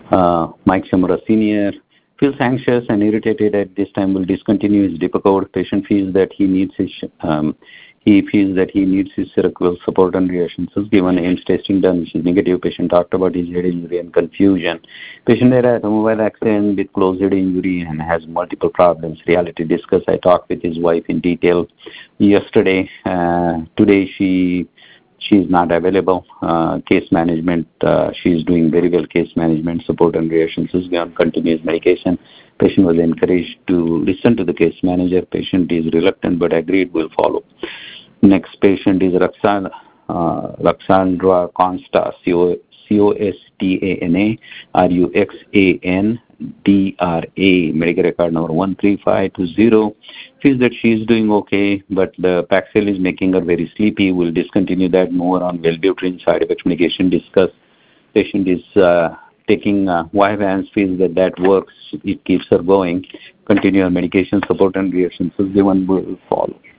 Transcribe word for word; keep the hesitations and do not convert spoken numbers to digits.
Uh, Mike Shimura Senior feels anxious and irritated at this time. Will discontinue his Depakote. Patient feels that he needs his um, he feels that he needs his cerebral support and reassurances. Given A I M S testing done, which is negative. Patient talked about his head injury and confusion. Patient had an automobile accident with closed head injury and has multiple problems. Reality discuss. I talked with his wife in detail yesterday. Uh, today she she is not available. Uh, case management, uh, she is doing very well. Case management, support and reassurances beyond continuous medication. Patient was encouraged to listen to the case manager. Patient is reluctant but agreed will follow. Next patient is Roxana, uh, Roxandra Consta, C O S T A N A, R U X A N D R A, medical record number one three five two zero. Feels that she is doing okay, but the Paxil is making her very sleepy. We'll discontinue that. More on Wellbutrin side effect medication discuss. Patient is uh, taking uh, Vyvanse, feels that that works. It keeps her going. Continue her medication support and reassurances given will follow.